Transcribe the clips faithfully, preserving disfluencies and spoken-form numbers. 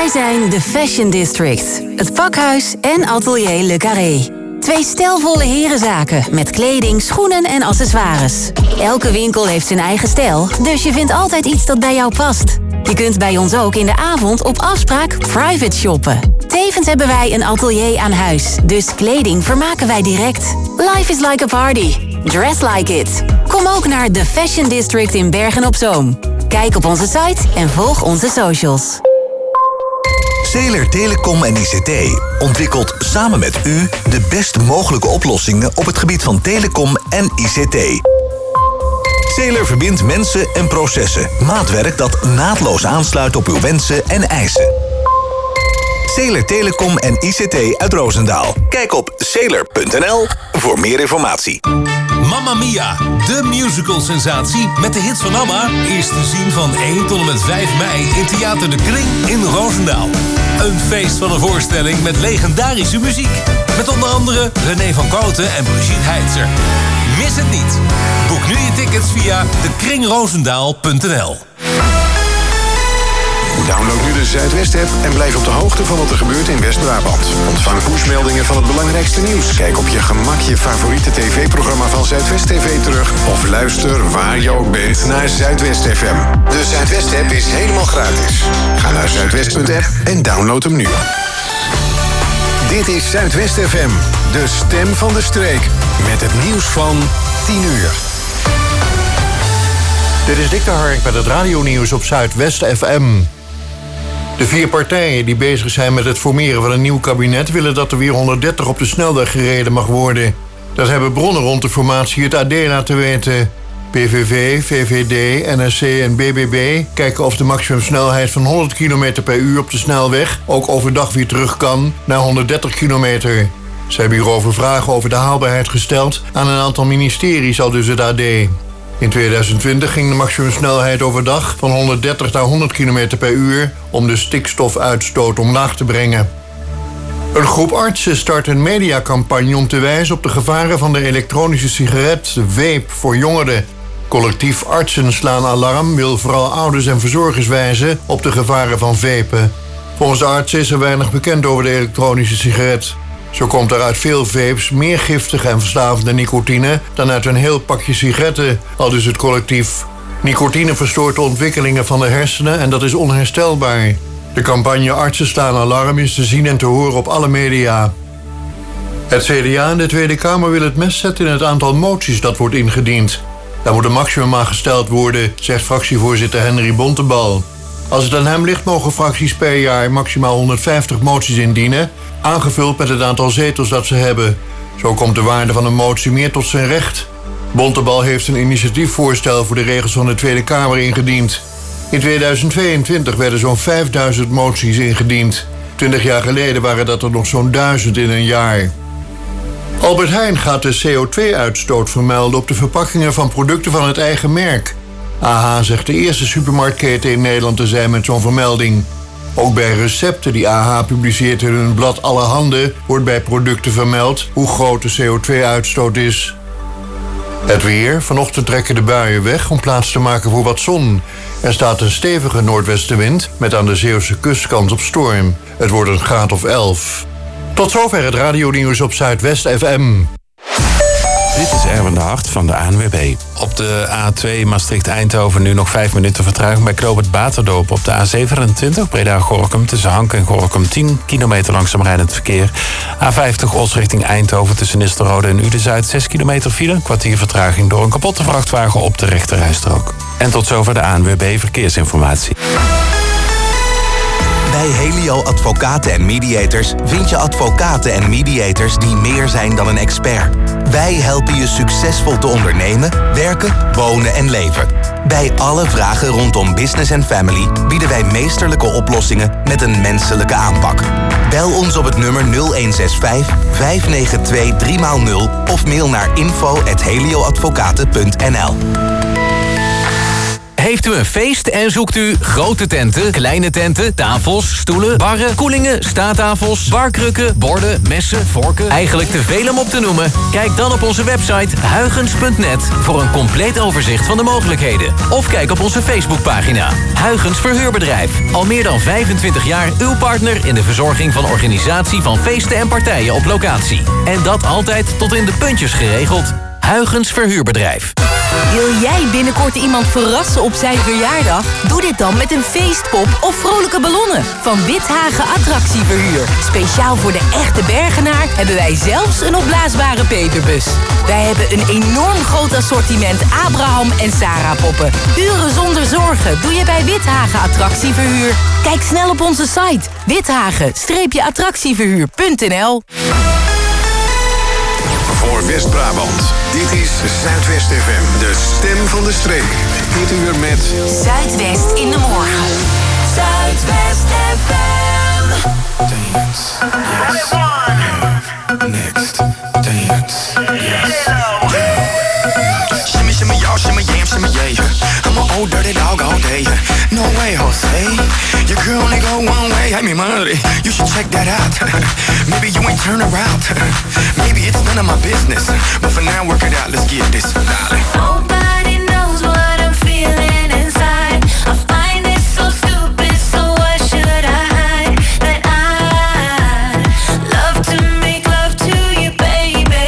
Wij zijn de Fashion District, het pakhuis en Atelier Le Carré. Twee stijlvolle herenzaken met kleding, schoenen en accessoires. Elke winkel heeft zijn eigen stijl, dus je vindt altijd iets dat bij jou past. Je kunt bij ons ook in de avond op afspraak private shoppen. Tevens hebben wij een atelier aan huis, dus kleding vermaken wij direct. Life is like a party. Dress like it. Kom ook naar de Fashion District in Bergen-op-Zoom. Kijk op onze site en volg onze socials. Zeeler Telecom en I C T ontwikkelt samen met u de best mogelijke oplossingen op het gebied van telecom en I C T. Zeeler verbindt mensen en processen. Maatwerk dat naadloos aansluit op uw wensen en eisen. Zeeler Telecom en I C T uit Roosendaal. Kijk op zeeler punt n l voor meer informatie. Mamma Mia, de musical-sensatie met de hits van Amma is te zien van één tot en met vijf mei in Theater de Kring in Roosendaal. Een feest van een voorstelling met legendarische muziek. Met onder andere René van Koten en Brigitte Heitzer. Mis het niet. Boek nu je tickets via de kring roosendaal punt n l. Download nu de Zuidwest-app en blijf op de hoogte van wat er gebeurt in West-Brabant. Ontvang pushmeldingen van het belangrijkste nieuws. Kijk op je gemak je favoriete tv-programma van Zuidwest T V terug. Of luister waar je ook bent naar Zuidwest F M. De Zuidwest-app is helemaal gratis. Ga naar zuidwest punt app en download hem nu. Dit is Zuidwest F M, de stem van de streek. Met het nieuws van tien uur. Dit is Dick de Hark met het radionieuws op Zuidwest F M. De vier partijen die bezig zijn met het formeren van een nieuw kabinet willen dat er weer honderddertig op de snelweg gereden mag worden. Dat hebben bronnen rond de formatie het A D laten weten. P V V, V V D, N S C en B B B kijken of de maximumsnelheid van honderd kilometer per uur op de snelweg ook overdag weer terug kan naar honderddertig kilometer. Ze hebben hierover vragen over de haalbaarheid gesteld aan een aantal ministeries, al dus het A D. In tweeduizend twintig ging de maximumsnelheid overdag van honderddertig naar honderd kilometer per uur om de stikstofuitstoot omlaag te brengen. Een groep artsen start een mediacampagne om te wijzen op de gevaren van de elektronische sigaret, vape, voor jongeren. Collectief Artsen Slaan Alarm wil vooral ouders en verzorgers wijzen op de gevaren van vapen. Volgens de artsen is er weinig bekend over de elektronische sigaret. Zo komt er uit veel vapes meer giftige en verslavende nicotine dan uit een heel pakje sigaretten, aldus het collectief. Nicotine verstoort de ontwikkelingen van de hersenen en dat is onherstelbaar. De campagne Artsen Slaan Alarm is te zien en te horen op alle media. Het C D A in de Tweede Kamer wil het mes zetten in het aantal moties dat wordt ingediend. Daar moet een maximum aan gesteld worden, zegt fractievoorzitter Henry Bontebal. Als het aan hem ligt, mogen fracties per jaar maximaal honderdvijftig moties indienen, aangevuld met het aantal zetels dat ze hebben. Zo komt de waarde van een motie meer tot zijn recht. Bontebal heeft een initiatiefvoorstel voor de regels van de Tweede Kamer ingediend. In tweeduizend tweeëntwintig werden zo'n vijfduizend moties ingediend. Twintig jaar geleden waren dat er nog zo'n duizend in een jaar. Albert Heijn gaat de C O twee uitstoot vermelden op de verpakkingen van producten van het eigen merk. A H zegt de eerste supermarktketen in Nederland te zijn met zo'n vermelding. Ook bij recepten die A H publiceert in hun blad Allerhande wordt bij producten vermeld hoe groot de C O twee uitstoot is. Het weer. Vanochtend trekken de buien weg om plaats te maken voor wat zon. Er staat een stevige noordwestenwind met aan de Zeeuwse kust kans op storm. Het wordt een graad of elf. Tot zover het radionieuws op Zuidwest F M. Dit is Erwin de Hart van de A N W B. Op de A twee Maastricht-Eindhoven nu nog vijf minuten vertraging bij knooppunt Baterdorp. Op de A zevenentwintig Breda-Gorinchem tussen Hank en Gorinchem tien kilometer langzaam rijdend verkeer. A vijftig Os richting Eindhoven tussen Nistelrode en Uden-Zuid zes kilometer file. Een kwartier vertraging door een kapotte vrachtwagen op de rechterrijstrook. En tot zover de A N W B Verkeersinformatie. Bij Helio Advocaten en Mediators vind je advocaten en mediators die meer zijn dan een expert. Wij helpen je succesvol te ondernemen, werken, wonen en leven. Bij alle vragen rondom business en family bieden wij meesterlijke oplossingen met een menselijke aanpak. Bel ons op het nummer nul een zes vijf, vijf negen twee, drie nul of mail naar info at helioadvocaten punt n l. Heeft u een feest en zoekt u grote tenten, kleine tenten, tafels, stoelen, barren, koelingen, staattafels, barkrukken, borden, messen, vorken, eigenlijk te veel om op te noemen? Kijk dan op onze website huygens punt net voor een compleet overzicht van de mogelijkheden. Of kijk op onze Facebookpagina. Huygens Verhuurbedrijf. Al meer dan vijfentwintig jaar uw partner in de verzorging van organisatie van feesten en partijen op locatie. En dat altijd tot in de puntjes geregeld. Huygens Verhuurbedrijf. Wil jij binnenkort iemand verrassen op zijn verjaardag? Doe dit dan met een feestpop of vrolijke ballonnen van Withagen Attractieverhuur. Speciaal voor de echte Bergenaar hebben wij zelfs een opblaasbare peperbus. Wij hebben een enorm groot assortiment Abraham en Sarah poppen. Uren zonder zorgen doe je bij Withagen Attractieverhuur. Kijk snel op onze site withagen attractieverhuur punt n l. Voor West-Brabant. Dit is Zuidwest F M, de stem van de streek. Dit uur met Zuidwest in de morgen. Zuidwest F M. Dance, yes. Next, dance, yes. Shimmy, shimmy, y'all, shimmy, yam, shimmy, yeah. I'm an old dirty dog all day. No way, Jose. Your girl only go one way. I mean, money. You should check that out. Maybe you ain't turn around. Maybe it's none of my business. But for now, work it out. Let's get this, darling. Nobody knows what I'm feeling inside. I find it so stupid, so why should I hide? That I love to make love to you, baby.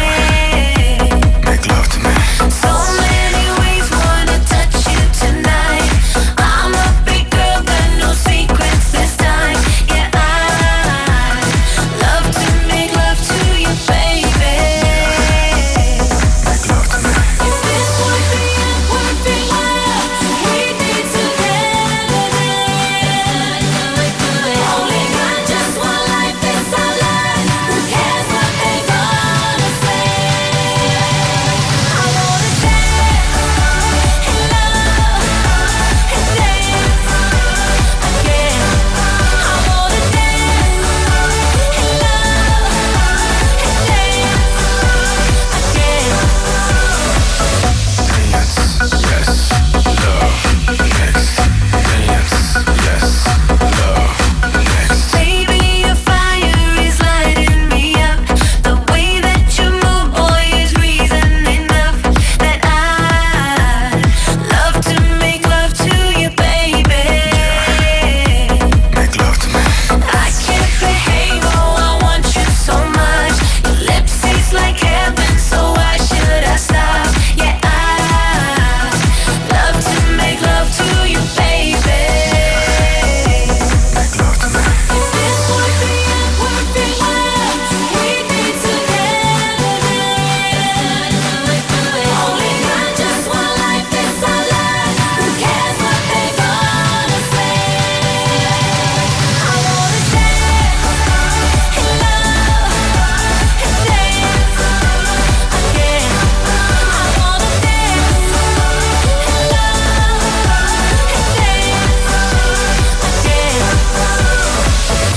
Make love to me. So many ways wanna touch you tonight. I'm a big girl, got no secrets this time. Yeah, I love to make love to you, baby. Make love to me. If this would be a perfect world, we'd be together then. Only got just one life, it's our life. Who cares what they gonna say? I wanna dance and love and dance again. I wanna dance and love and dance again. Dance, yes, love, next. Dance, yes, love, next. Baby, your fire is lighting me up. The way that you move, boy, is reason enough that I love to make love to you, baby. Make love to me. I can't behave, oh, I want you so much. Your lips taste like heaven, so why should I stop? Yeah, I love to make love to you, baby. Make love to me. If this would be a perfect world, we'd be together then. Only got just one life, it's our life. Who cares what they gonna say? I wanna dance and love and dance again. I wanna dance and love and dance again.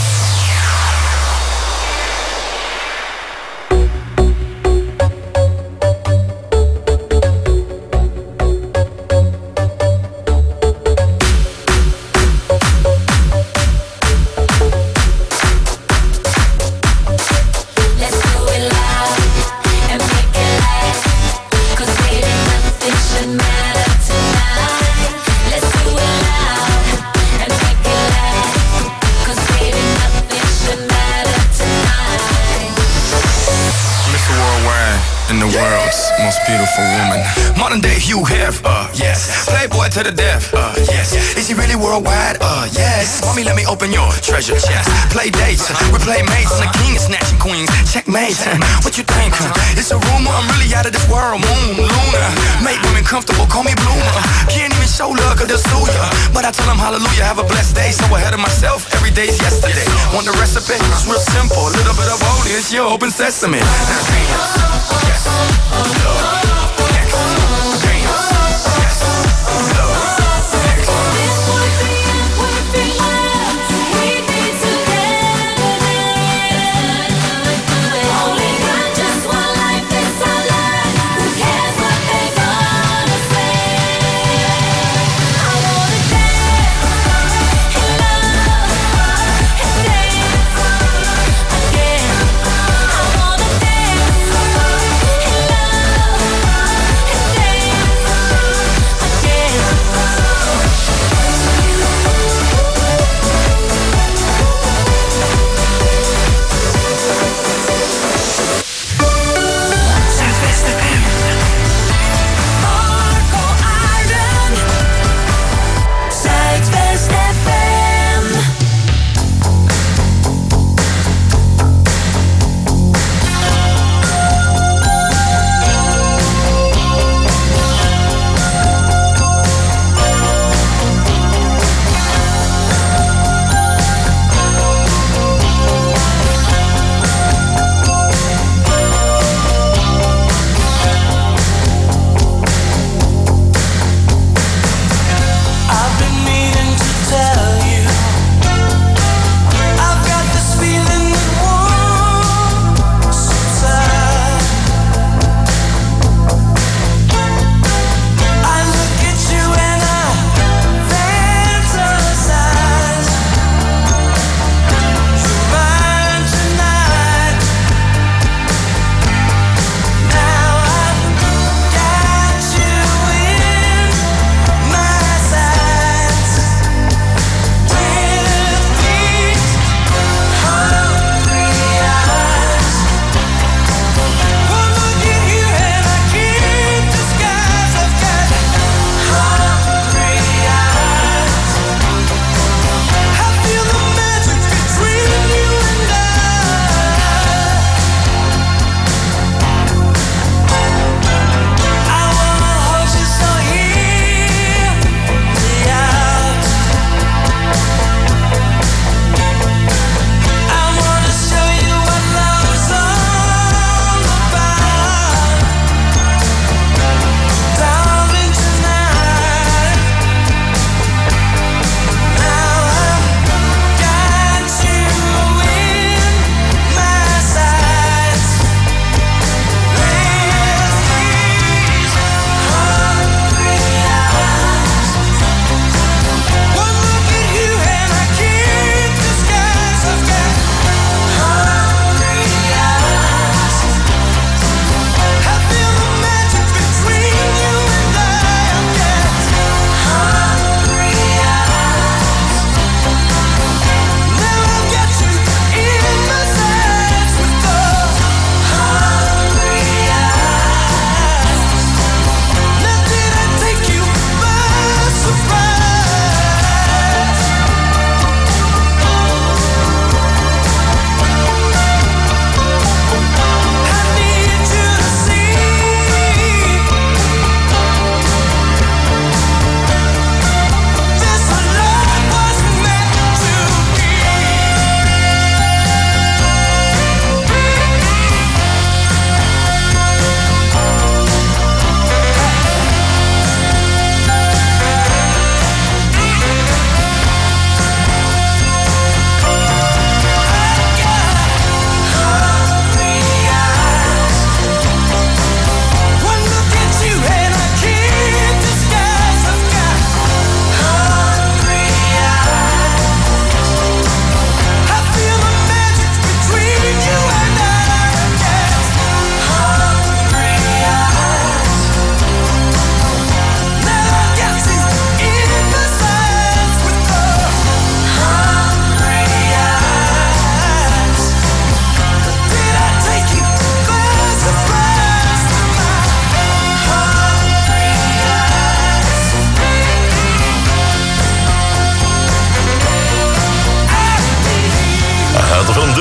Let's do it loud and make it last. 'Cause baby, nothing should matter tonight. Let's do it loud and make it last. 'Cause baby, nothing should matter tonight. Mister Worldwide and the world's most beautiful woman. Modern day Hugh Hef, uh, yes. Playboy to the death, uh, yes. Is he really worldwide? Uh, yes. Mommy, let me open your treasure chest. Play dates, we play mates. I'm the king of snatching queens. Checkmate. What you think? It's a rumor. I'm really out of this world. Moon, Luna. Make women comfortable. Call me Bloomer. Can't even show love 'cause they'll sue ya. But I tell them hallelujah. Have a blessed day. So ahead of myself. Every day's yesterday. Want the recipe? It's real simple. A little bit of old is your open sesame. Now dance. Yes. Love. Next. Dance. Yes. Love. Next. This would be a perfect world. We'd be together then. Only got just one life, it's our life. Who cares what they gonna say?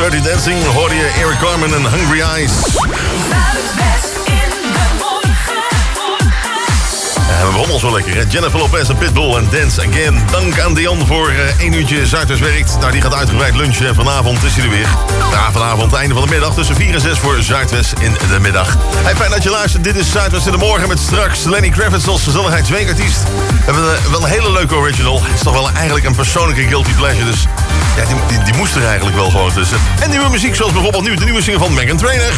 Dirty Dancing hoorde je Eric Carmen en Hungry Eyes. En we begonnen al zo lekker, hè? Jennifer Lopez en Pitbull en Dance Again. Dank aan Dion voor uh, één uurtje Zuidwest werkt. Nou, die gaat uitgebreid lunchen en vanavond is hij er weer. Ja, vanavond, einde van de middag, tussen vier en zes voor Zuidwest in de middag. Hey, fijn dat je luistert. Dit is Zuidwest in de morgen met straks Lenny Kravitz als gezelligheidsweekartiest. We hebben uh, wel een hele leuke original. Het is toch wel eigenlijk een persoonlijke guilty pleasure, dus ja, die, die, die moest er eigenlijk wel gewoon tussen. En nieuwe muziek, zoals bijvoorbeeld nu de nieuwe single van Meghan Trainor.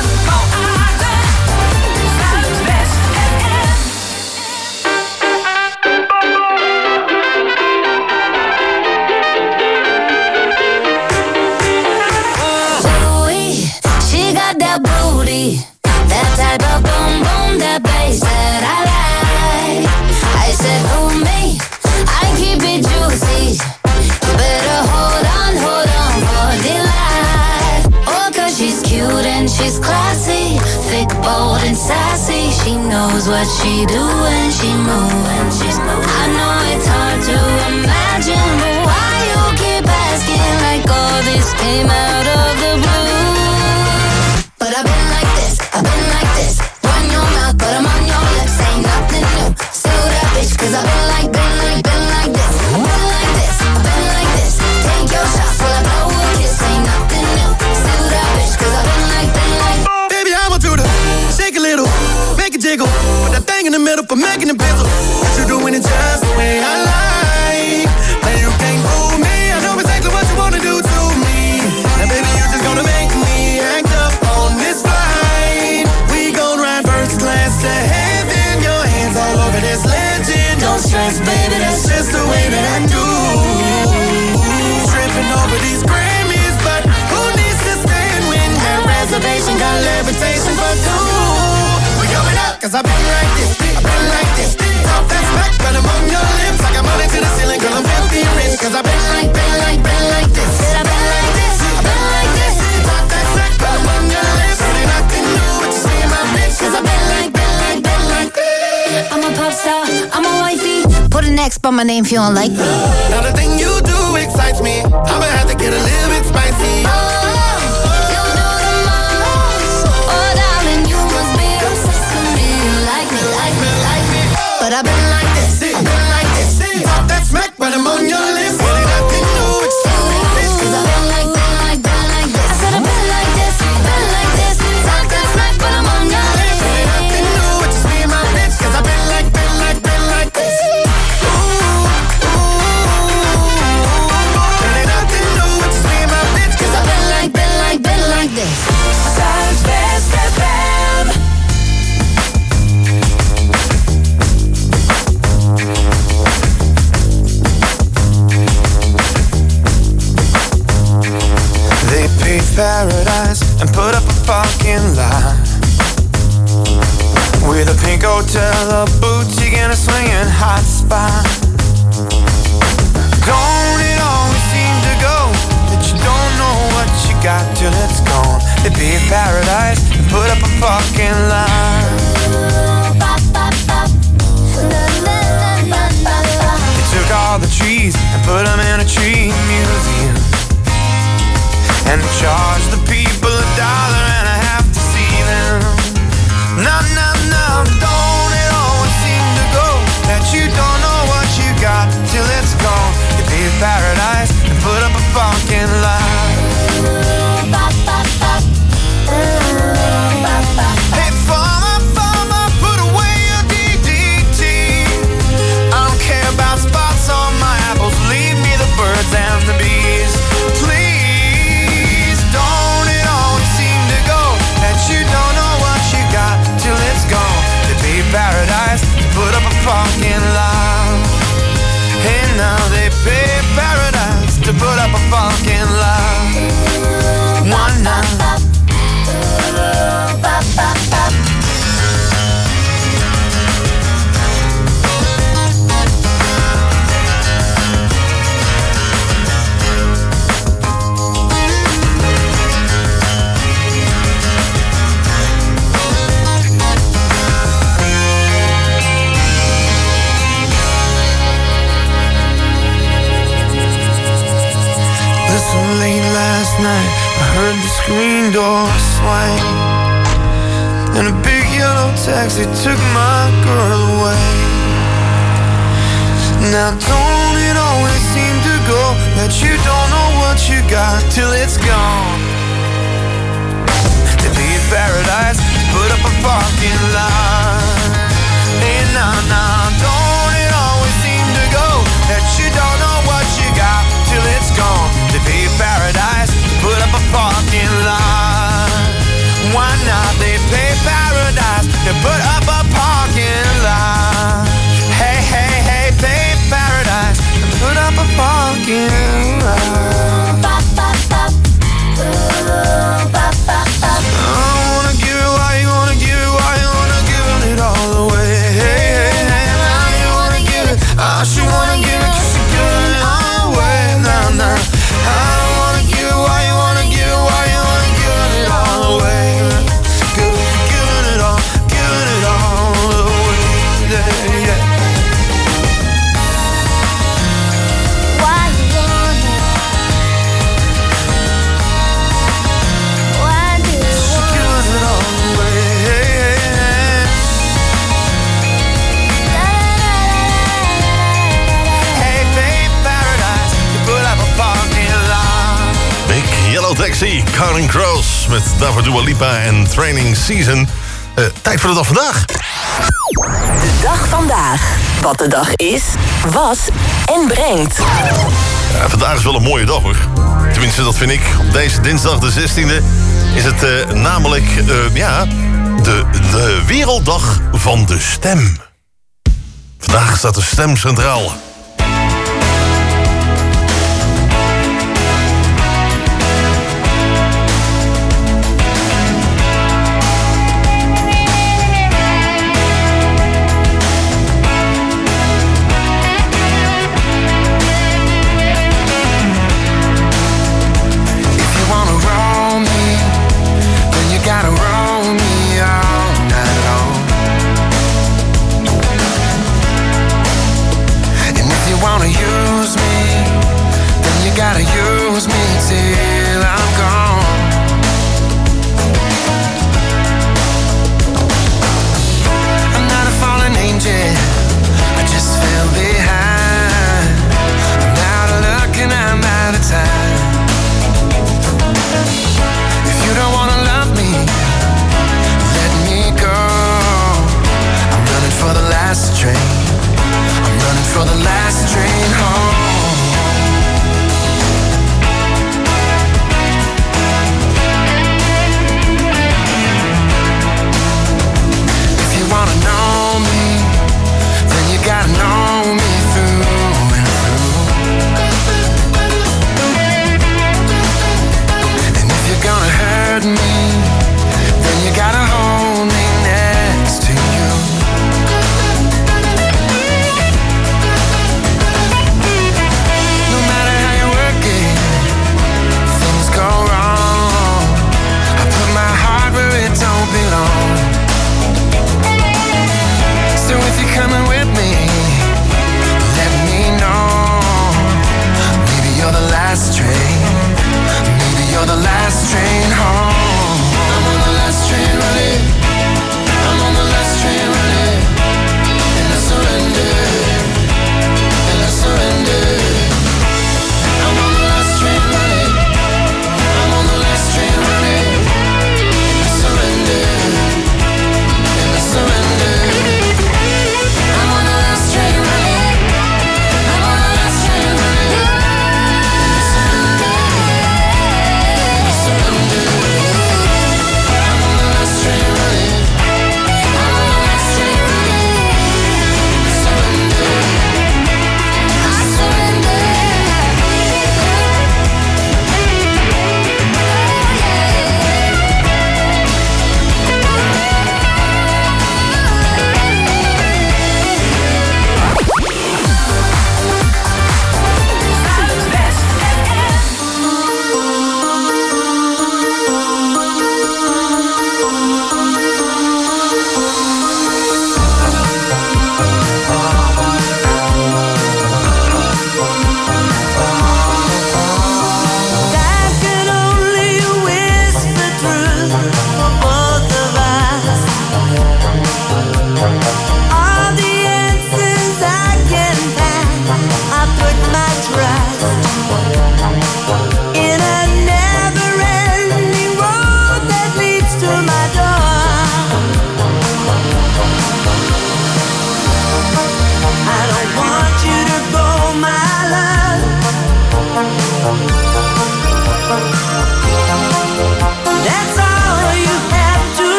That type of boom boom, that bass that I like. I said, oh me, I keep it juicy. You better hold on, hold on for dear life. Oh, cause she's cute and she's classy, thick, bold and sassy. She knows what she do and she moves. I know it's hard to imagine, but why you keep asking like all this came out of the blue? But I've been like this, I've been like this. Run your mouth, but I'm on your lips. Ain't nothing new. Still that bitch, cause I've been like, been like, been like this. Been like this, I've been like this. Take your shots while I blow a kiss. Ain't nothing new. Still that bitch, cause I've been like, been like. Baby, I want you to shake a little, make it jiggle. Put that thing in the middle for making it bizzle. But you're doing it just the way I like. And you can't fool me. I know exactly what you wanna do to me. And baby, you just gonna make me act up on this flight. We gon' ride first class to heaven. Your hands all over this legend. Don't stress, baby, that's just the way that I do. Tripping over these Grammys, but who needs to stand when that reservation got levitation for two? We going up, cause I've been like this, I've been like this. Talk that smack, but I'm on your lips. I got money to the ceiling, girl, I'm filthy rich. Cause I've been like, been like, been like this. I've been like this, I've been like this. Talk that smack, but I'm on your lips. Ain't nothing new, but you see my bitch. Cause I've been like, been like, been like this. I'm a pop star, I'm a wifey. Put an X by my name if you don't like me. Now the thing you do excites me. I'ma have to get a little bit spicy. Oh, you do the most. Oh, darling, you must be obsessed with me. You like me, like me, like me. But I've been like this, I've been like this. Talk that smack, but I'm on your lips. Ain't nothing new, but you see my bitch. Cause I've been like, been like, been like this. I said I've been like this, been like this. Talk that smack, but I'm on your lips. Ain't nothing new, but you see my bitch. Cause I've been like, been like, been like this. Ooh, ooh. Ain't nothing new, but you see my bitch. Cause I've been like, been like, been like this. Zuidwest F M. They paved paradise and put up a parking lot with a pink hotel, a boutique and a swinging hot spot. Don't it always seem to go that you don't know what you got till it's gone? They paved paradise and put up a parking lot. They took all the trees and put them in a tree museum and charge the people a dollar and a half to see them. No, no, no, don't it always seem to go that you don't know what you got till it's gone? You paved paradise and put up a parking lot. Hey, farmer, screen door swing, and a big yellow taxi took my girl away. Now don't it always seem to go that you don't know what you got till it's gone? To be in paradise, put up a parking lot. Hey, nah, nah, don't it always seem to go that you don't know what you got till it's gone? To be in paradise, put up a parking lot. Why not? They pay paradise to put up a parking lot. Hey, hey, hey, pay paradise and put up a parking lot. I wanna give it why you wanna give it why you wanna give it all away. Hey, hey, hey, now you wanna give it. I should wanna give it 'cause you're giving it all away. Nah, nah. I don't wanna give it why you wanna give it why you wanna give it all away. Give, giving it all, giving it all away. Yeah, yeah. Yellow Taxi, Counting Crows met daarvoor Dua Lipa en Training Season. Uh, tijd voor de dag vandaag. De dag vandaag. Wat de dag is, was en brengt. Ja, vandaag is wel een mooie dag hoor. Tenminste, dat vind ik. Op deze dinsdag de zestiende is het uh, namelijk uh, ja, de, de Werelddag van de Stem. Vandaag staat de stem centraal. And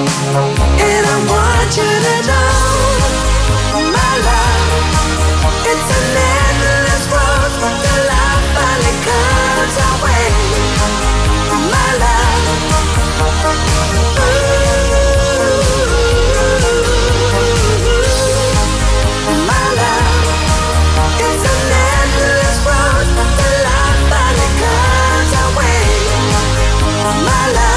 And I want you to know, my love, it's an endless road till love finally comes our way. My love, ooh, my love, it's an endless road till love finally comes our way. My love.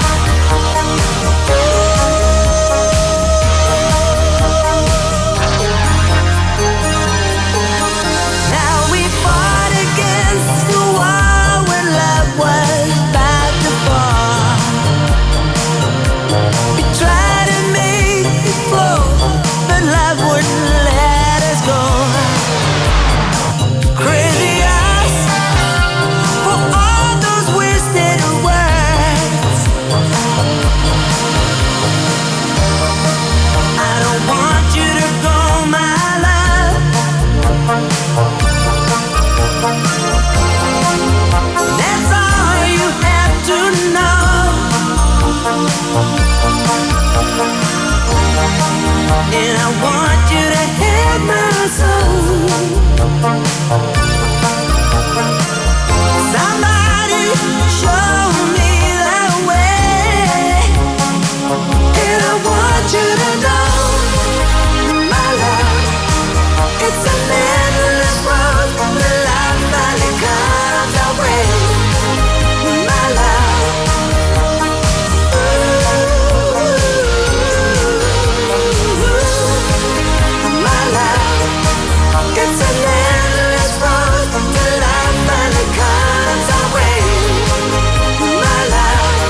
And I want you to hear my soul. Somebody show me the way. And I want you to know, my love, it's an endless road till love finally comes our way. My love. It's an endless road till love finally comes our way. My love.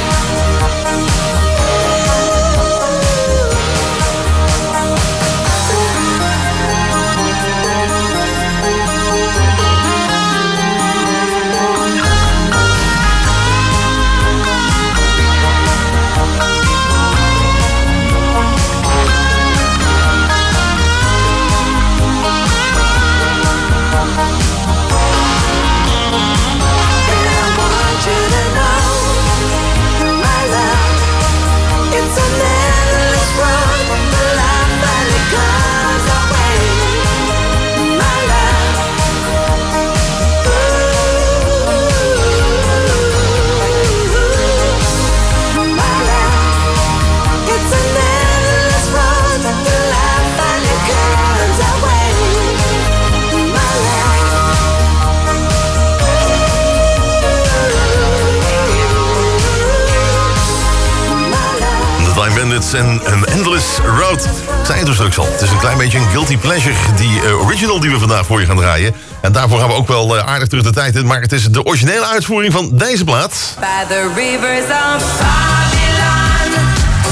Bandits en een Endless Road. Ik zei het dus straks al. Het is een klein beetje een guilty pleasure. Die uh, original die we vandaag voor je gaan draaien. En daarvoor gaan we ook wel uh, aardig terug de tijd in. Maar het is de originele uitvoering van deze plaat. By the rivers of Babylon,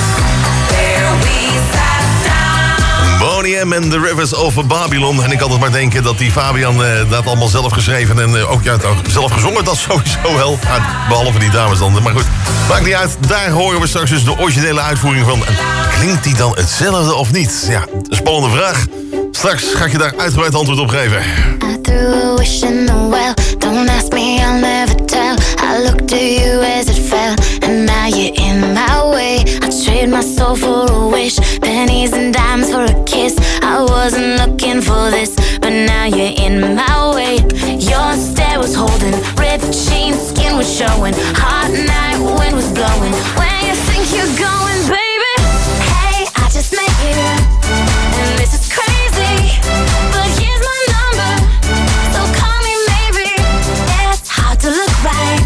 there we sat down. Boney M and the Rivers of Babylon. En ik kan het maar denken dat die Fabian uh, dat allemaal zelf geschreven en uh, ook ja, zelf gezongen. Dat sowieso wel. Nou, behalve die dames dan. Maar goed, maakt niet uit. Daar horen we straks dus de originele uitvoering van. En klinkt die dan hetzelfde of niet? Ja, een spannende vraag. Straks ga ik je daar uitgebreid antwoord op geven. I threw a wish in the well. Don't ask me, I'll never tell. I looked to you as it fell, and now you're in my way. I trade my soul for a wish, pennies and dimes for a kiss. I wasn't looking for this, but now you're in my way. Your stare was holding, ripped jeans, skin was showing. Hot night, wind was blowing. Where you think you're going, baby? Hey, I just met you, and this is crazy, but here's my number, so call me maybe. It's hard to look right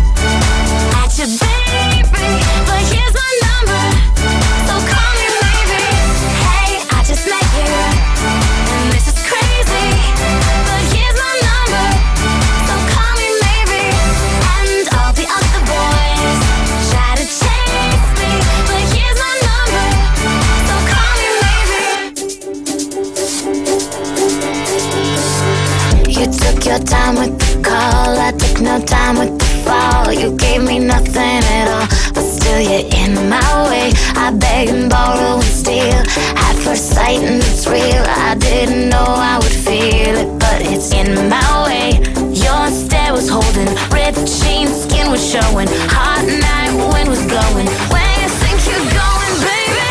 at you, baby, but here's my number, so call me maybe. Hey, I just met you, and this is crazy, but here's my number, so call me maybe. And all the other boys try to chase me, but here's my number, so call me maybe. You took your time with the call, I took no time with the fall. You gave me nothing at all, but still you're in my way. I beg and borrow and steal, at first sight and it's real. I didn't know I would feel it, but it's in my way. Your stare was holding, ripped jeans, skin was showing. Hot night, wind was blowing. Where you think you're going, baby?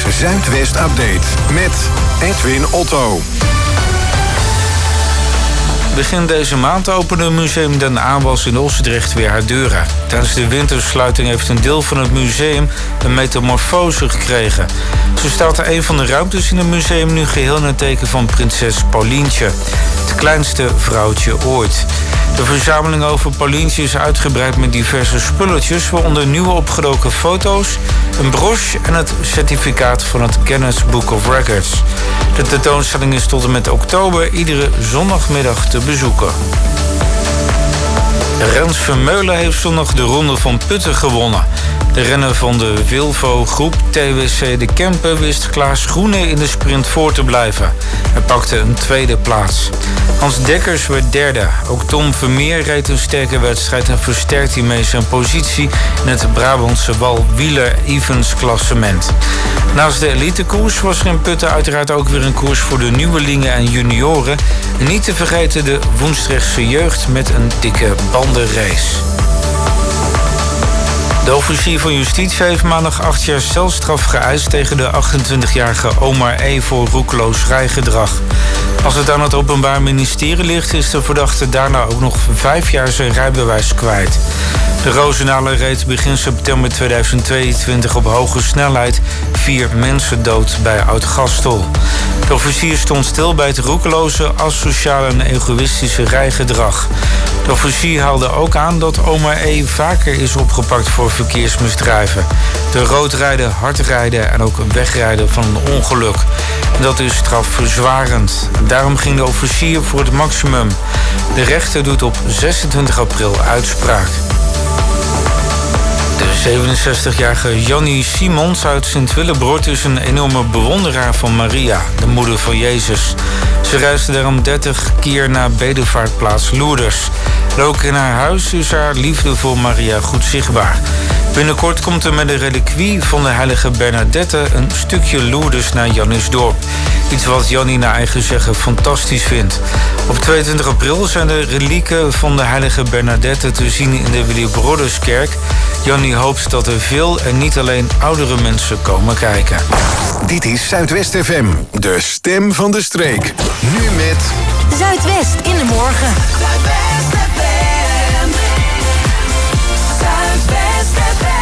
Zuidwest Update met Edwin Otto. Begin deze maand opende Museum Den Aanwas in Osdrecht weer haar deuren. Tijdens de wintersluiting heeft een deel van het museum een metamorfose gekregen. Zo staat er een van de ruimtes in het museum nu geheel in het teken van prinses Paulientje. Het kleinste vrouwtje ooit. De verzameling over Paulientje is uitgebreid met diverse spulletjes, waaronder nieuwe opgedoken foto's, een broche en het certificaat van het Guinness Book of Records. De tentoonstelling is tot en met oktober iedere zondagmiddag te bezoeken. Rens Vermeulen heeft zondag de Ronde van Putten gewonnen. De renner van de Wilvo-groep T W C De Kempen wist Klaas Groene in de sprint voor te blijven. Hij pakte een tweede plaats. Hans Dekkers werd derde. Ook Tom Vermeer reed een sterke wedstrijd en versterkt hiermee zijn positie in het Brabantse Wal-Wieler-Evens klassement. Naast de elitekoers was er in Putten uiteraard ook weer een koers voor de nieuwelingen en junioren. En niet te vergeten de Woensdrechtse jeugd met een dikke bandenrace. De officier van Justitie heeft maandag acht jaar celstraf geëist tegen de achtentwintigjarige Omar E. voor roekeloos rijgedrag. Als het aan het Openbaar Ministerie ligt, is de verdachte daarna ook nog vijf jaar zijn rijbewijs kwijt. De Roosendaler reed begin september tweeduizend tweeëntwintig op hoge snelheid vier mensen dood bij Oud-Gastel. De officier stond stil bij het roekeloze, asociale en egoïstische rijgedrag. De officier haalde ook aan dat Omar E. vaker is opgepakt voor verkeersmisdrijven. De roodrijden, hardrijden en ook wegrijden van een ongeluk. En dat is strafverzwarend. Daarom ging de officier voor het maximum. De rechter doet op zesentwintig april uitspraak. De zevenenzestigjarige Jannie Simons uit Sint-Willebrod is een enorme bewonderaar van Maria, de moeder van Jezus. Ze reisde daarom dertig keer naar bedevaartplaats Lourdes. En ook in haar huis is haar liefde voor Maria goed zichtbaar. Binnenkort komt er met de reliquie van de heilige Bernadette een stukje Lourdes naar Janniesdorp. Iets wat Jannie naar eigen zeggen fantastisch vindt. Op tweeëntwintig april zijn de relieken van de heilige Bernadette te zien in de Willibrorduskerk. Jannie hoopt dat er veel en niet alleen oudere mensen komen kijken. Dit is Zuidwest F M, de stem van de streek. Nu met Zuidwest in de morgen. Zuidwest F M. Zuidwest F M.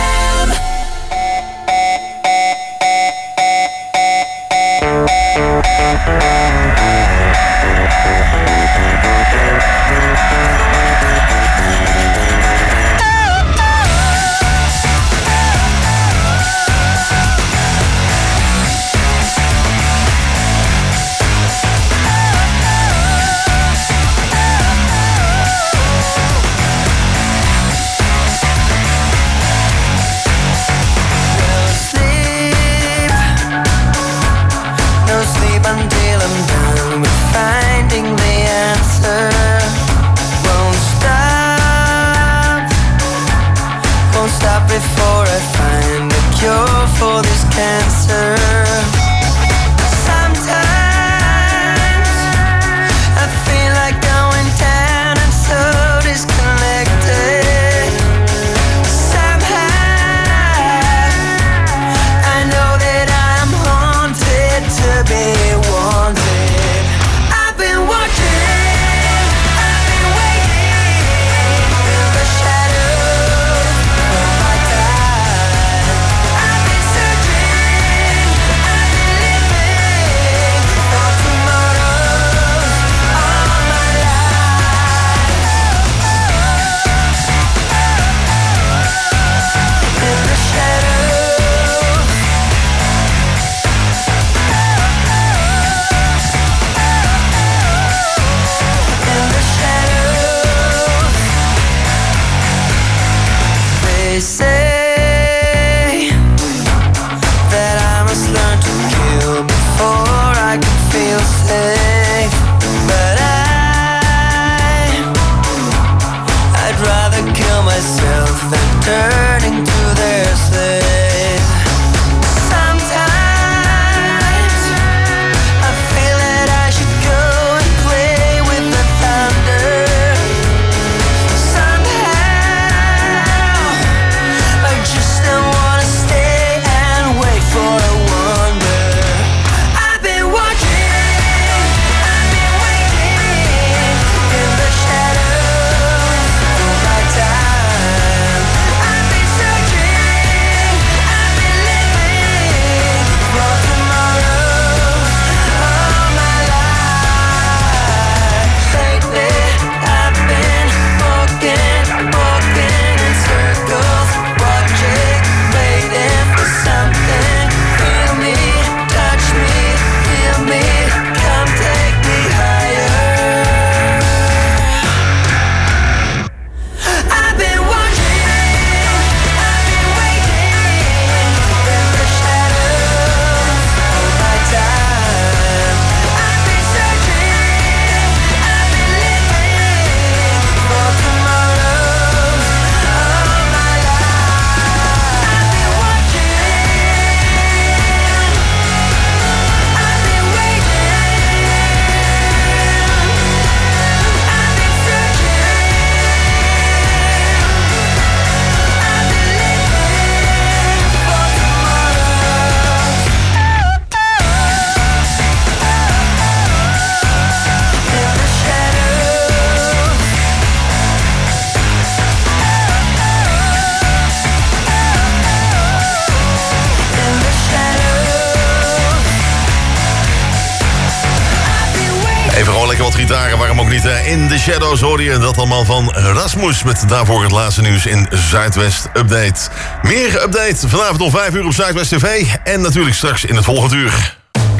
jaren, waarom ook niet? Uh, in the Shadows hoor je dat allemaal van Rasmus. Met daarvoor het laatste nieuws in Zuidwest Update. Meer update vanavond om vijf uur op Zuidwest T V. En natuurlijk straks in het volgende uur.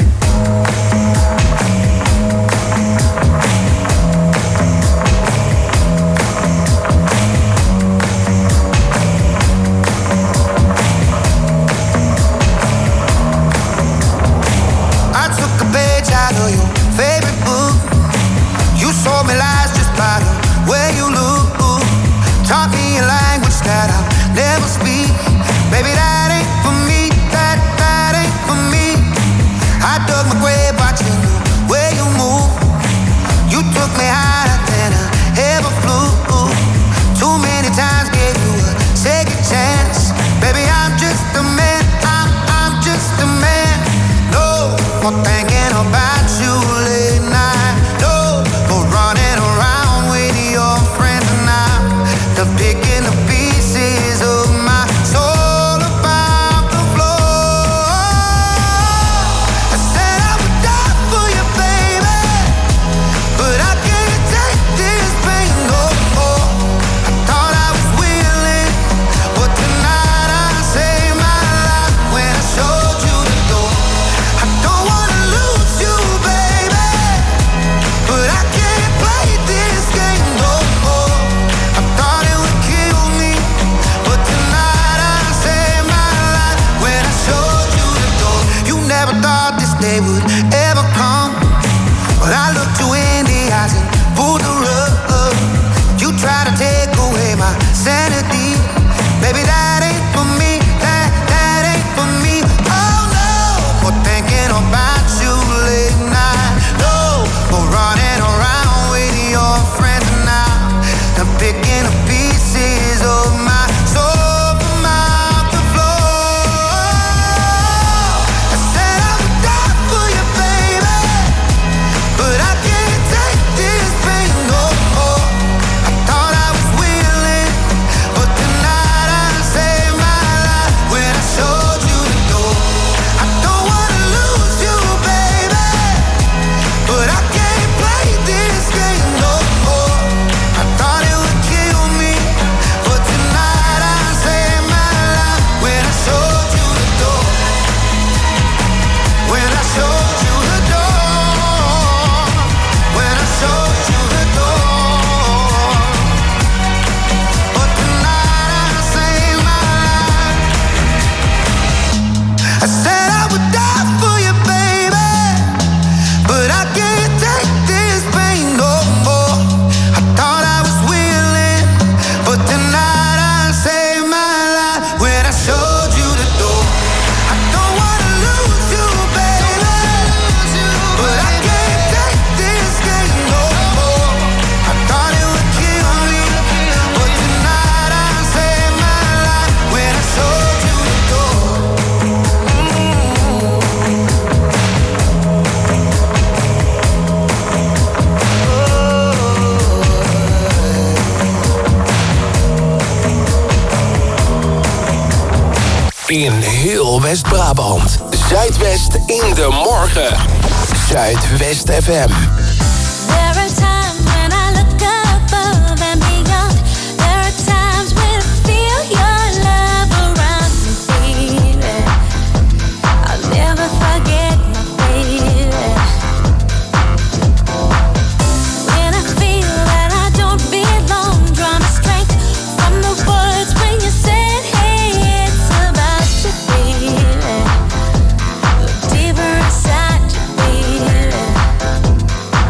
In heel West-Brabant. Zuidwest in de morgen. Zuidwest F M. There are times when I look above and beyond. There are times when I feel your love around me, baby. I'll never forget my baby. When I feel that I don't belong, draw my strength from the words when you said, hey, it's about you, baby. Look deeper inside you, baby.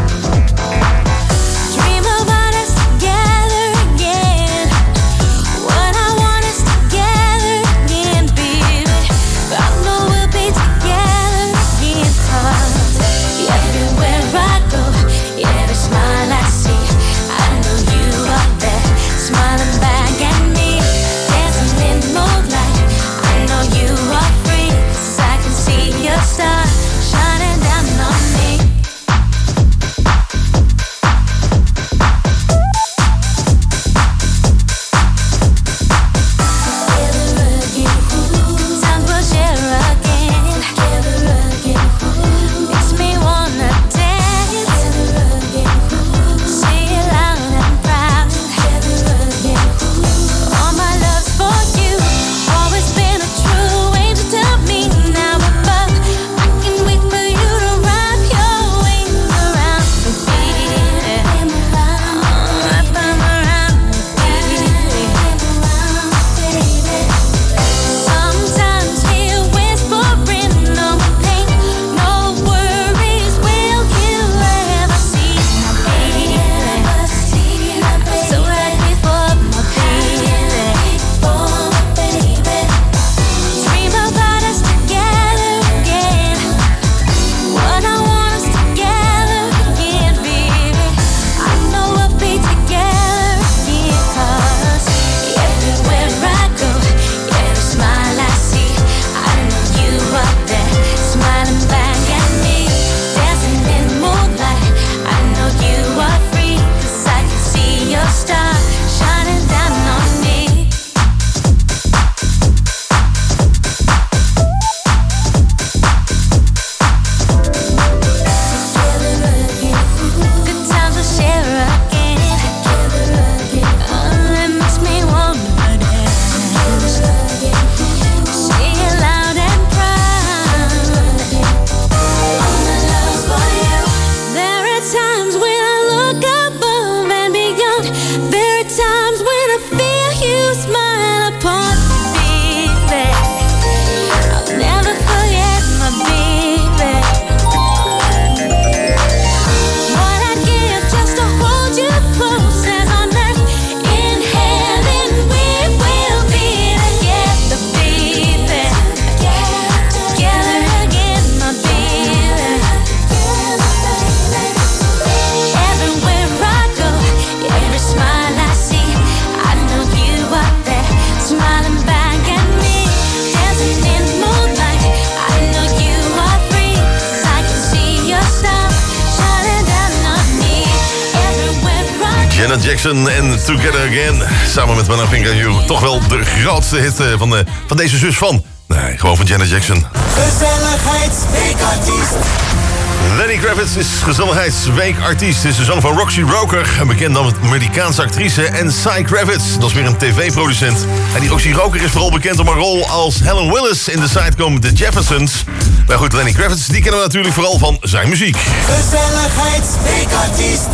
Janet Jackson en Together Again. Samen met When I Think of You. Toch wel de grootste hit eh, van, de, van deze zus van. Nee, gewoon van Janet Jackson. Gezelligheidsweekartiest. Lenny Kravitz is gezelligheidsweekartiest. Is de zoon van Roxy Roker. Een bekende Amerikaanse actrice. En Cy Kravitz, dat is weer een tv-producent. En die Roxy Roker is vooral bekend om haar rol als Helen Willis in de sitcom The Jeffersons. Maar goed, Lenny Kravitz, die kennen we natuurlijk vooral van zijn muziek. Gezelligheidsweekartiest.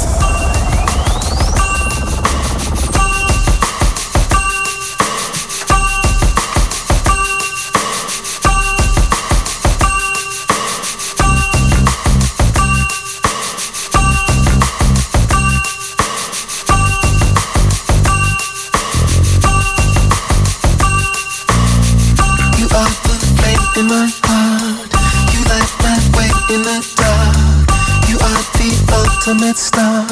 In my heart, you light my way in the dark. You are the ultimate star.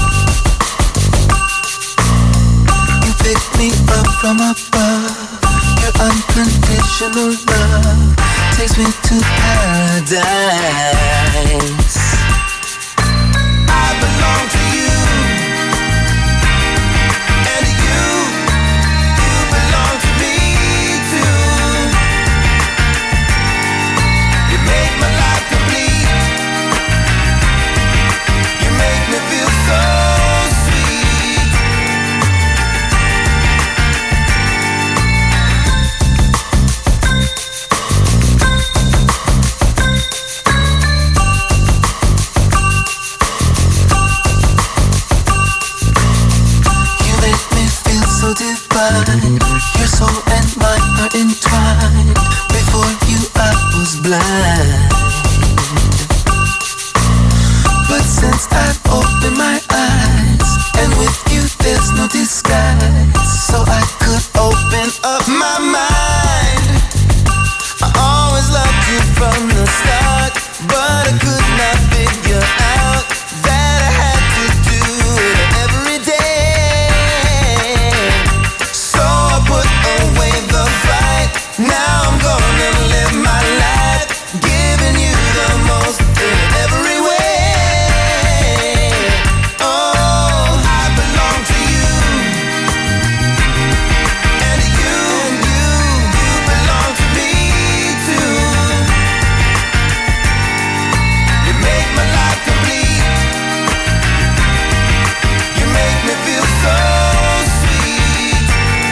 You pick me up from above. Your unconditional love takes me to paradise. I belong to you. Your soul and mine are entwined. Before you I was blind, but since I've opened my eyes, and with you there's no disguise, so I could open up my mind. I always loved you from the start, but I could not figure out that I had to do it every day. Now I'm gonna live my life, giving you the most in every way. Oh, I belong to you, and you, and you, you belong to me too. You make my life complete. You make me feel so sweet.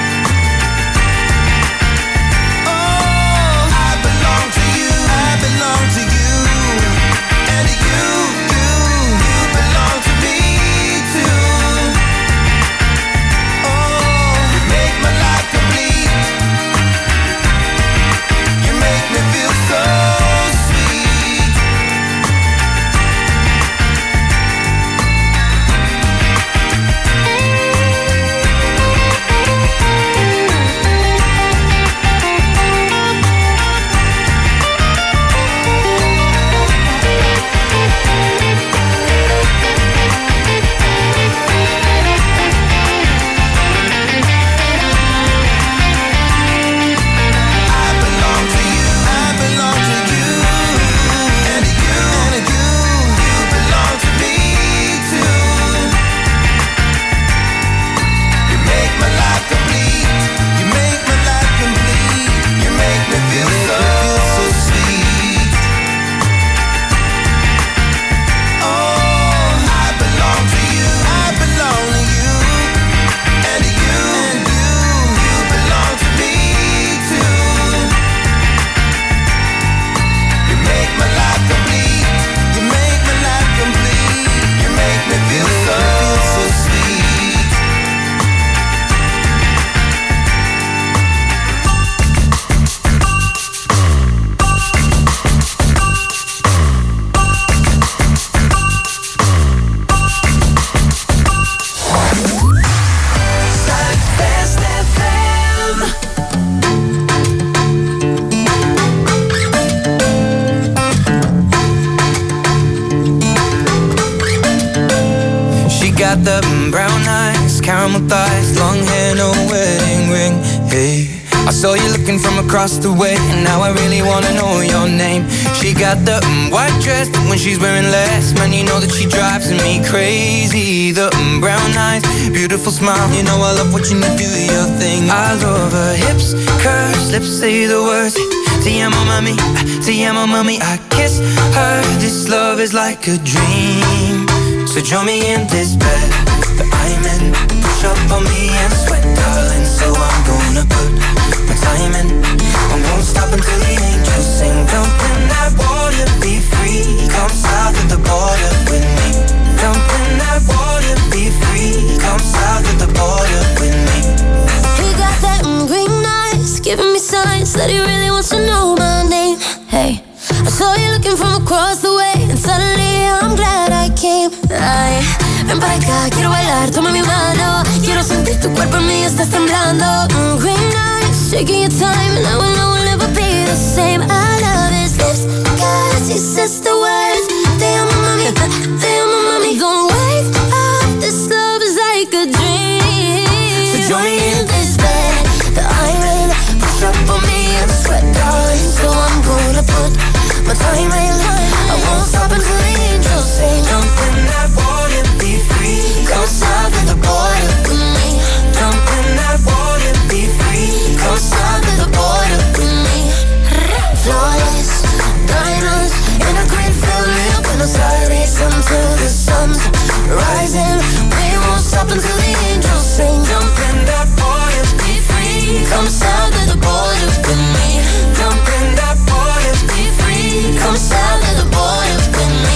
got the brown eyes, caramel thighs, long hair, no wedding ring. Hey, I saw you looking from across the way, and now I really wanna know your name. She got the mm, white dress, but when she's wearing less, man, you know that she drives me crazy. The mm, brown eyes, beautiful smile, you know I love watching you do your thing. I love her hips, curves, lips say the words. Te amo mami, te amo mami. I kiss her, this love is like a dream. So join me in this bed that I'm in. Push up on me and sweat, darling. So I'm gonna put my time in. I won't stop until the angels sing. Jump in that water, be free. Come south of the border with me. Jump in that water, be free. Come south of the border with me. He got that mm, green eyes, giving me signs that he really wants to know my name. Hey, I saw you looking from across the way, and suddenly I'm glad I came. Ay, ven para acá, quiero bailar, toma mi mano. Quiero sentir tu cuerpo en mí, estás temblando. Mm, green eyes, shaking your time, and now I know we'll never be the same. I love his lips, cause he says the words. Te amo mami, te amo mami. Don't wake up, this love is like a dream. So join me in this bed that I'm in. Push up on me and sweat, darling. So I'm gonna put my time in. I won't stop until the angels sing. Jump in that water, be free. Come south of the border with me. Jump in that water, be free. Come south of the border with me. Flawless diamonds in a green field near Buenos Aires until the sun's rising. We won't stop until the angels sing. Jump in that water, be free. Come south of the border with me. Jump in that water, be free. Come south of the border with me.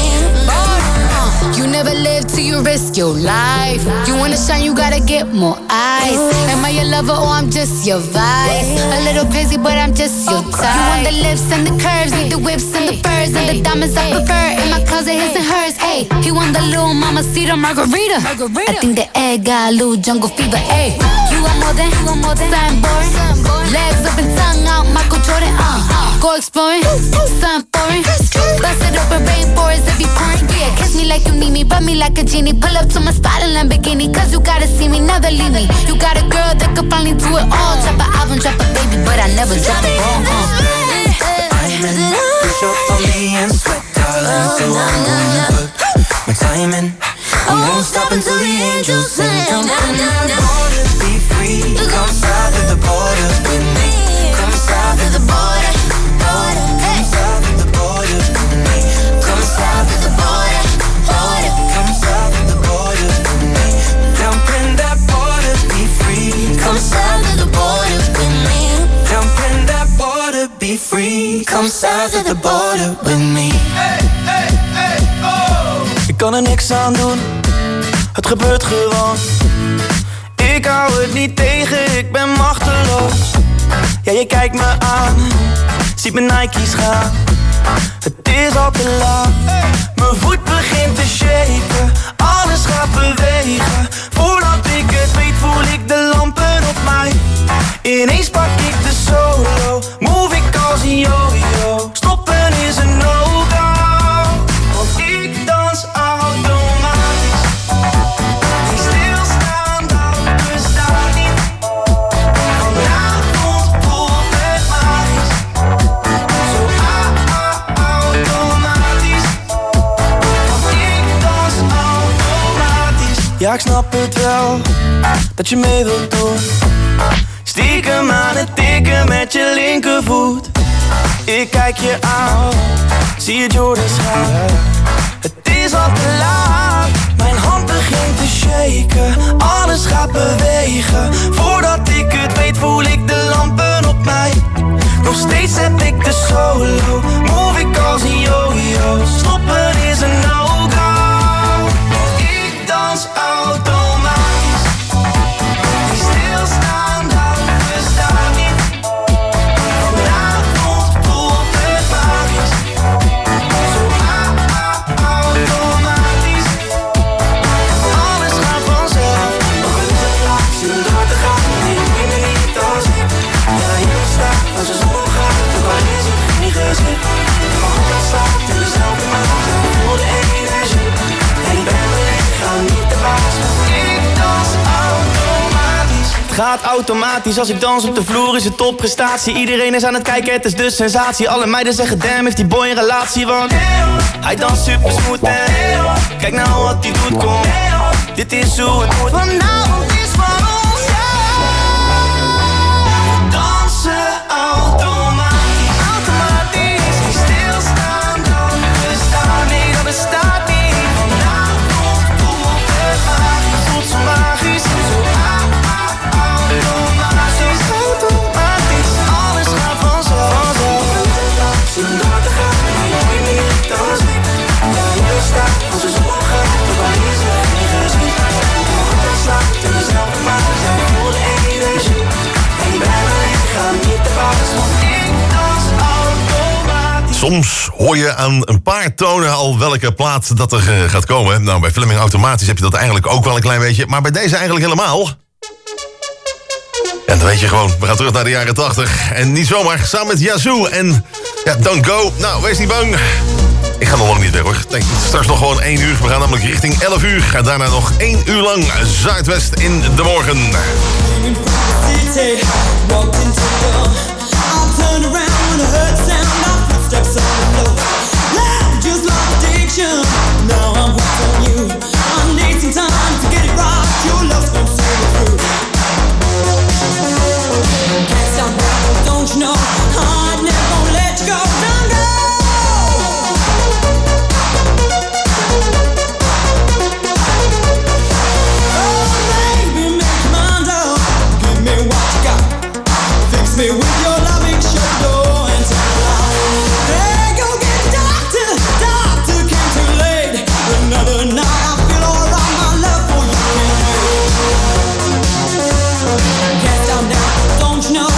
You never live till you risk your life. You wanna shine, you gotta get more eyes. Am I your lover or I'm just your vice? A little crazy, but I'm just your type. You want the lips and the curves, need the whips and the furs and the diamonds I prefer. In my closet, his and hers. Hey, he want the little mamacita margarita. I think the egg got a little jungle fever. Hey, you want more than, you want more than something boring. Legs up and tongue out, Michael Jordan. Uh, go exploring, something foreign. Bust it open, rainforest, it be pouring. Yeah, kiss me like you need me, rub me like a genie. Pull up to my spot in Lamborghini, cause you gotta see me, never leave me. You got a girl that could finally do it all. Drop an album, drop a baby, but I never drop it wrong. Uh. I'm in, push up on me and sweat, darling. So I'm gonna put my time in. I won't stop until the angels sing. Jump in that water, be free. Come south of the border with me. Come south of the border, border. Come south of the border with me. Come south of the border, border. Come south of the border with me. Jump in that water, be free. Come south of the border with me. Jump in that water, be free. Come south of the border with me. Hey, hey, hey, oh. Ik kan er niks aan doen, het gebeurt gewoon. Ik hou het niet tegen, ik ben machteloos. Ja, je kijkt me aan, ziet mijn Nike's gaan. Het is al te laat, mijn voet begint te shaken. Alles gaat bewegen, voordat ik het weet voel ik de lampen op mij. Ineens pak ik de solo, move ik als een yo-yo. Stoppen is een no-go, want ik dans automatisch. Die stilstaan, dat bestaat niet. Vanavond voelt het magisch. Zo automatisch, want ik dans automatisch. Ja, ik snap het wel, dat je mee wilt doen. Stiekem aan het tikken met je linkervoet. Ik kijk je aan, zie je Jordans gaan. Het is al te laat, mijn hand begint te shaken. Alles gaat bewegen, voordat ik het weet voel ik de lampen op mij. Nog steeds heb ik de solo, move ik als een yo-yo. Stoppen is een no-go, ik dans automatisch. Die stilstaan, dat bestaat niet. Vanavond voelt het magisch. Zo automatisch. Alles gaat vanzelf. Ook al is het laat, zin om door te gaan. Nee, ik ben er niet als ik. Ja, hier staat, als de zon opgaat. Ook al is het niet gezegd. Mijn hand staat in dezelfde maat. gaat automatisch. Als ik dans op de vloer is het topprestatie. Iedereen is aan het kijken, het is de sensatie. Alle meiden zeggen damn, heeft die boy een relatie. Want hij danst super smooth en kijk nou wat hij doet, kom. Dit is hoe het moet. Vanavond is van ons, ja. Dansen automatisch. Automatisch. Niet stilstaan, dan bestaan. Nee, dat bestaat niet. Vanavond kom op de magie. Voelt zo magisch. Zo automatisch. Automatisch. Alles gaat vanzelf. Vanzelf. Zonder te gaan. Mooi niet dansen. Ja, je staat als de zon gaat. De baan is weg, niet gezien. Morgen slaat in dezelfde maat. Zijn volle energie. En ik ben alleen, ga niet te passen. Want ik dans automatisch. Soms hoor je aan een paar tonen al welke plaat dat er uh, gaat komen. Nou, bij Fleming Automatisch heb je dat eigenlijk ook wel een klein beetje. Maar bij deze eigenlijk helemaal. En dan weet je gewoon, we gaan terug naar de jaren tachtig. En niet zomaar, samen met Yazoo en ja, Don't Go. Nou, wees niet bang. Ik ga nog lang niet weg hoor. Nee, straks nog gewoon één uur. We gaan namelijk richting elf uur. En daarna nog één uur lang Zuidwest in de morgen. Don't you know, I never gonna let you go, don't go. Oh baby, make your mind up, give me what you got. Fix me with your loving, shut the door and turn it on. Hey, go get the doctor, doctor came too late. Another night I feel alright, my love for you can't wait. Can't stop now, don't you know?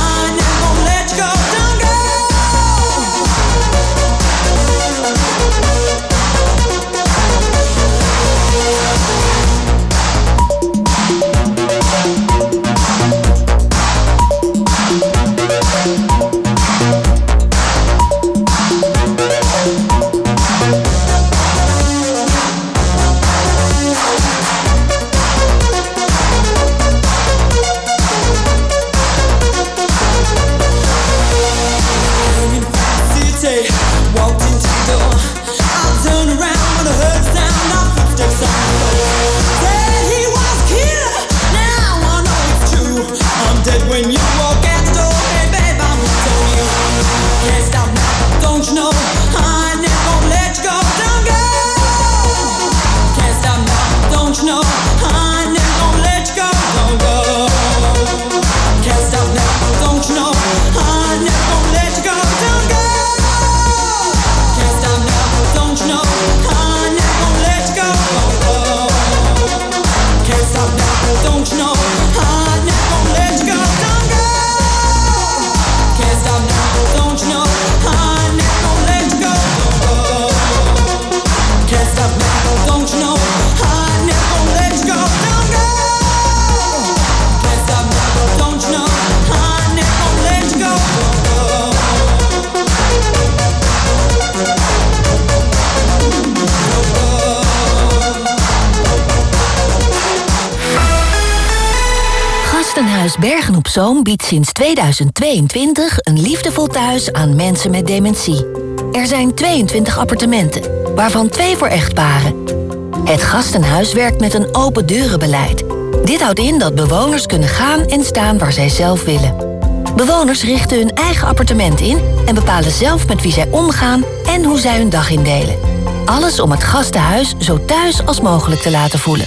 Bergen op Zoom biedt sinds tweeduizend tweeëntwintig een liefdevol thuis aan mensen met dementie. Er zijn tweeëntwintig appartementen, waarvan twee voor echtparen. Het gastenhuis werkt met een open deurenbeleid. Dit houdt in dat bewoners kunnen gaan en staan waar zij zelf willen. Bewoners richten hun eigen appartement in en bepalen zelf met wie zij omgaan en hoe zij hun dag indelen. Alles om het gastenhuis zo thuis als mogelijk te laten voelen.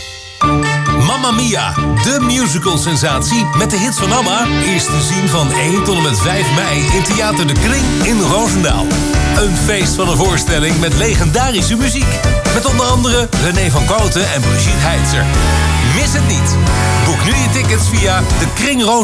Mamma Mia, de musical-sensatie met de hits van ABBA is te zien van één tot en met vijf mei in Theater de Kring in Roosendaal. Een feest van een voorstelling met legendarische muziek. Met onder andere René van Kooten en Brigitte Heitzer. Mis het niet. Boek nu je tickets via de kring